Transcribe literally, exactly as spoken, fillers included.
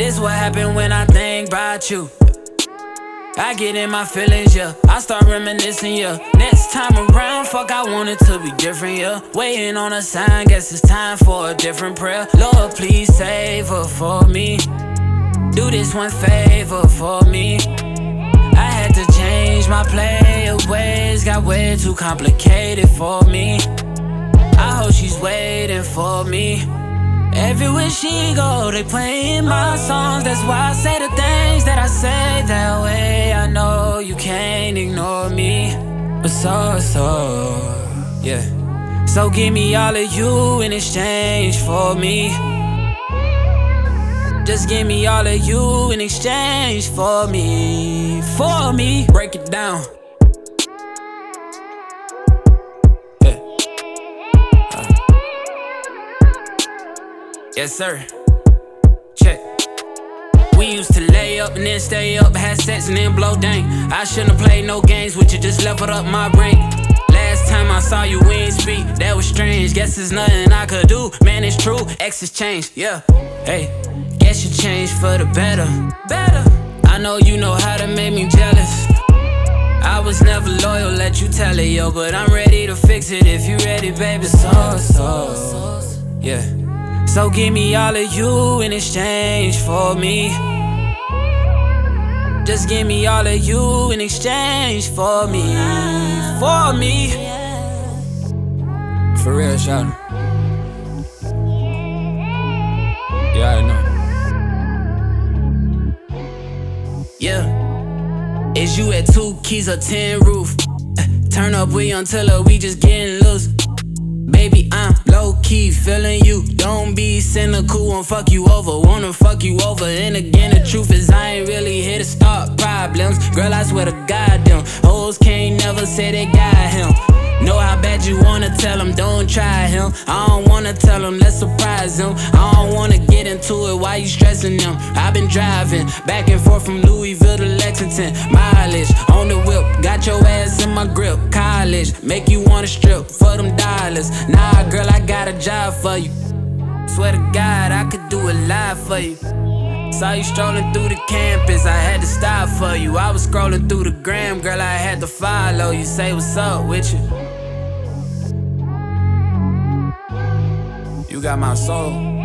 This what happen when I think about you. I get in my feelings, yeah. I start reminiscing, yeah. Next time around, fuck, I want it to be different, yeah. Waiting on a sign, guess it's time for a different prayer. Lord, please save her for me. Do this one favor for me. I had to change my player ways, got way too complicated for me. I hope she's waiting for me. Everywhere she go, they playing my songs. That's why I say the things that I say that way. I know you can't ignore me, but so, so, yeah. So give me all of you in exchange for me. Just give me all of you in exchange for me, for me. Break it down. Yeah. Uh. Yes, sir. Check. We used to lay up and then stay up, had sex and then blow dank. I shouldn't have played no games with you, just leveled up my brain. Last time I saw you, we ain't speak, that was strange. Guess there's nothing I could do, man, it's true. Exes changed, yeah. Hey, guess you changed for the better. Better. I know you know how to make me jealous. I was never loyal, let you tell it, yo. But I'm ready to fix it if you ready, baby. So, so, yeah. So give me all of you in exchange for me. Just give me all of you in exchange for me, for me. For real, shout. Yeah, I know. Yeah. Is you at two keys or ten roof? Turn up, we until her, we just getting loose. Baby, I'm low-key feeling you. Don't be cynical, won't fuck you over. Wanna fuck you over. And again, the truth is I ain't really here to start problems. Girl, I swear to God, them hoes can't never say they got him. Know how bad you wanna tell him, don't try him. I don't wanna tell him, let's surprise him. I don't wanna get into it, why you stressing them? I've been driving back and forth from Louisville to Lexington. Mileage on the whip, got your ass in my grip. College, make you wanna strip for them dollars. Nah, girl, I got a job for you. Swear to God, I could do a lot for you. Saw you strolling through the campus, I had to stop for you. I was scrolling through the gram, girl, I had to follow you. Say what's up with you. You got my soul.